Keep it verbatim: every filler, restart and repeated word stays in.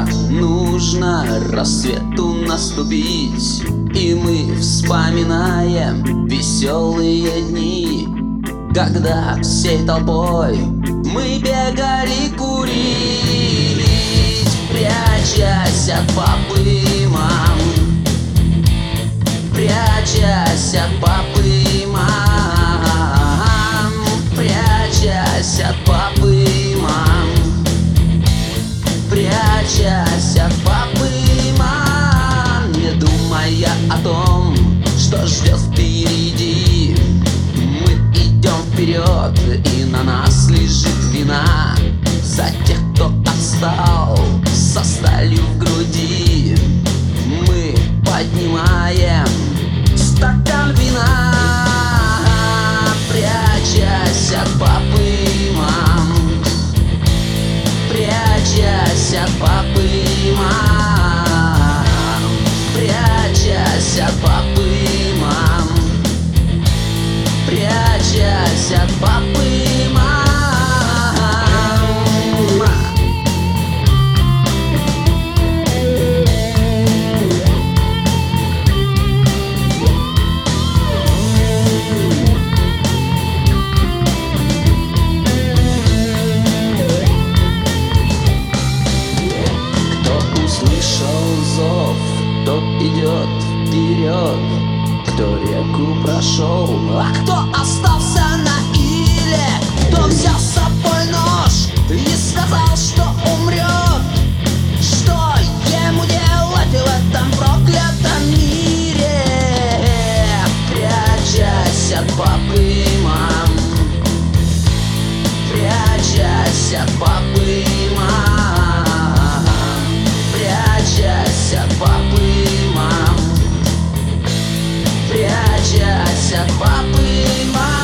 Скоро нужно рассвету наступить, и мы вспоминаем веселые дни, когда всей толпой мы бегали курить, прячась от папы и мам, прячась от папы и мам, прячась от папы и мам, прячась от папы и мам, не думая о том, что ждет впереди. Мы идем вперед, и на нас лежит вина за тех, кто отстал со сталью в груди. Мы поднимаем стакан вина, прячась от папы и мам, прячась от папы и мам, прячась от папы и мам, прячась от папы и мам. Кто идет вперед, кто реку прошел, а кто остался на иле, кто взял с собой нож и сказал, что умрет. Что ему делать в этом проклятом мире, прячась от папы и мам, прячась от папы и мам, прячась от папы и мам, прячась от папы и мам.